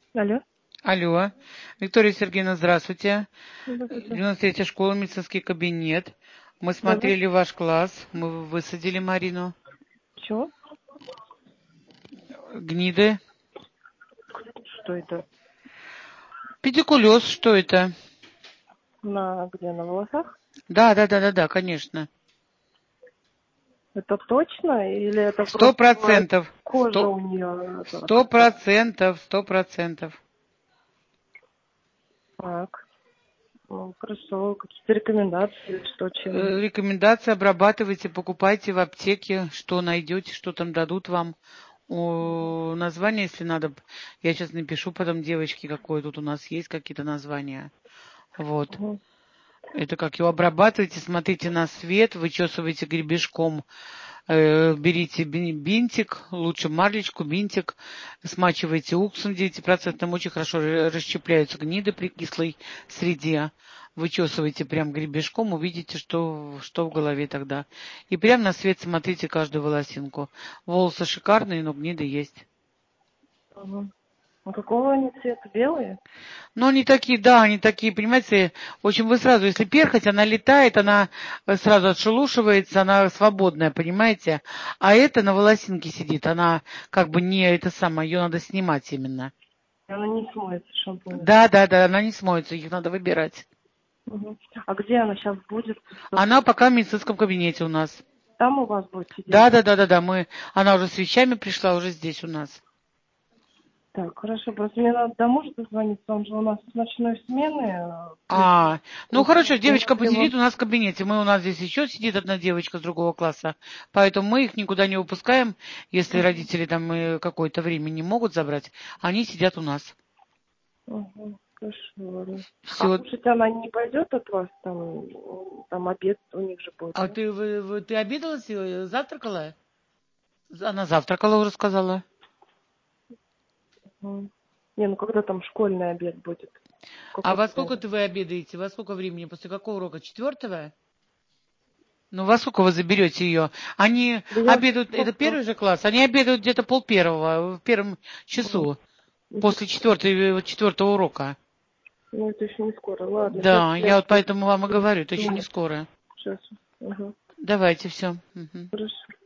Алло. Алло. Виктория Сергеевна, здравствуйте. Здравствуйте. 93-я школа, медицинский кабинет. Мы Да-да. смотрели ваш класс, мы высадили Марину. Чё? Гниды. Что это? Педикулез, что это? Где? На волосах? Да, конечно. Это точно? Или это Сто просто бывает процентов. кожа у нее Сто как-то процентов, 100%. так? Ну, хорошо. Какие-то рекомендации или что, чем? Рекомендации: обрабатывайте, покупайте в аптеке, что найдете, что там дадут вам. Название, если надо, я сейчас напишу потом девочке, какое тут у нас есть, какие-то названия. Вот. Угу. Это как его обрабатываете, смотрите на свет, вычесываете гребешком, берите бинтик, лучше марлечку, бинтик, смачиваете уксусом 9%, очень хорошо расщепляются гниды при кислой среде. Вычесываете прям гребешком, увидите, что в голове тогда. И прям на свет смотрите каждую волосинку. Волосы шикарные, но гниды есть. Угу. А какого они цвета? Белые? Но они такие, да, они такие, понимаете, очень вы сразу, если перхоть, она летает, она сразу отшелушивается, она свободная, понимаете? А это на волосинке сидит, она как бы не это самое, ее надо снимать именно. Она не смоется шампунем. Да, она не смоется, их надо выбирать. Угу. А где она сейчас будет? Она пока в медицинском кабинете у нас. Там у вас будет сидеть? Да, она уже с вещами пришла, уже здесь у нас. Так, хорошо. Просто мне надо до мужа дозвониться. Он же у нас с ночной смены Ну хорошо, приходит. И девочка надо его... посидит у нас в кабинете. У нас здесь еще сидит одна девочка с другого класса, поэтому мы их никуда не выпускаем, если Угу. родители там какое-то время не могут забрать, они сидят у нас. Угу. Хорошо, ладно. А Все. кушать она не пойдет от вас? Там обед у них же будет, А нет? ты обедала, завтракала? Она завтракала, уже сказала. Мгм. Не, ну когда там школьный обед будет? В А какое во сколько время? вы обедаете? Во сколько времени? После какого урока? 4-го? Ну, во сколько вы заберете ее? Они Да я уже обедают, это просто... первый же класс, они обедают где-то 11:30, в первом Мгм. часу, Еще после четвертого урока. Ну, это еще не скоро. Ладно, сейчас Да, я я вот поэтому вам и говорю, это еще не думаю. скоро. Сейчас. Угу. Давайте, все. Хорошо.